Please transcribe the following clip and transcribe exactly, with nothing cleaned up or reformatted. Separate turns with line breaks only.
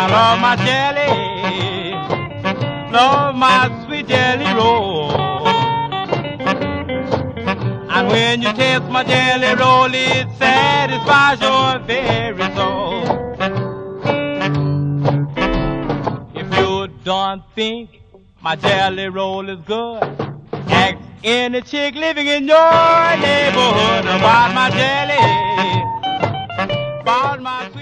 I love my jelly, love my sweet jelly roll. And when you taste my jelly roll, it satisfies your very soul. If you don't think my jelly roll is good, ask any chick living in your neighborhood about my jelly, about my sweet